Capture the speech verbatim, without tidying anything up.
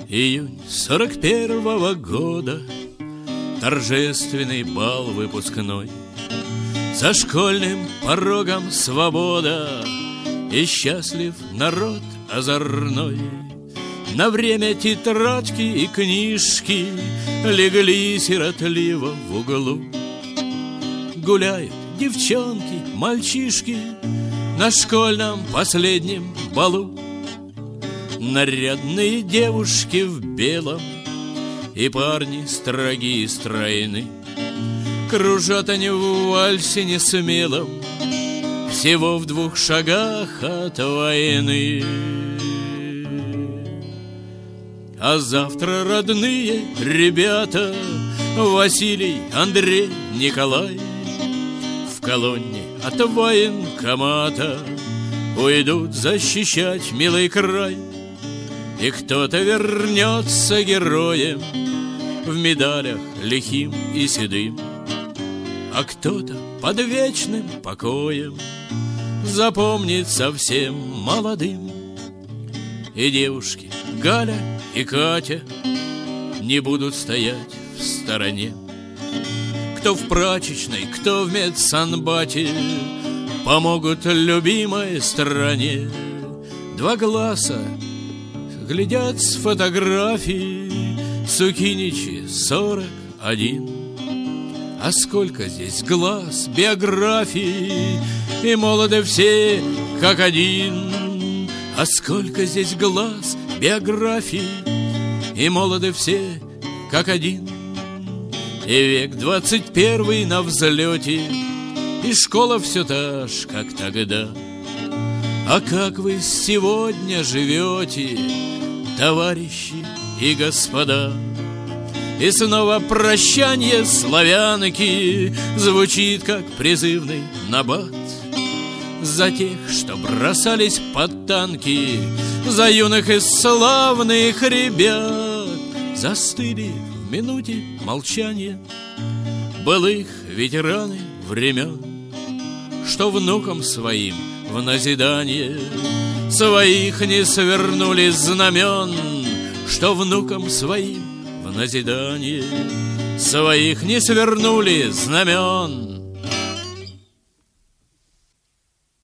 Июнь сорок первого года, торжественный бал выпускной. За школьным порогом свобода, и счастлив народ озорной. На время тетрадки и книжки легли сиротливо в углу. Гуляют девчонки, мальчишки на школьном последнем балу. Нарядные девушки в белом и парни строгие и стройны. Кружат они в вальсе несмелом, всего в двух шагах от войны. А завтра родные ребята Василий, Андрей, Николай в колонне от военкомата уйдут защищать милый край. И кто-то вернется героем в медалях лихим и седым, а кто-то под вечным покоем запомнит совсем молодым. И девушки Галя и Катя не будут стоять в стороне. Кто в прачечной, кто в медсанбате помогут любимой стране. Два глаза глядят с фотографий Сукиничи сорок один. А сколько здесь глаз, биографий, и молоды все как один. А сколько здесь глаз, биографий, и молоды все как один. И век двадцать первый на взлете, и школа все та ж, как тогда. А как вы сегодня живете, товарищи и господа? И снова прощанье славянки звучит, как призывный набат. За тех, что бросались под танки, за юных и славных ребят. Застыли в минуте молчания былых ветераны времен, что внукам своим в назидание своих не свернули знамен, что внукам своим в назидание своих не свернули знамен.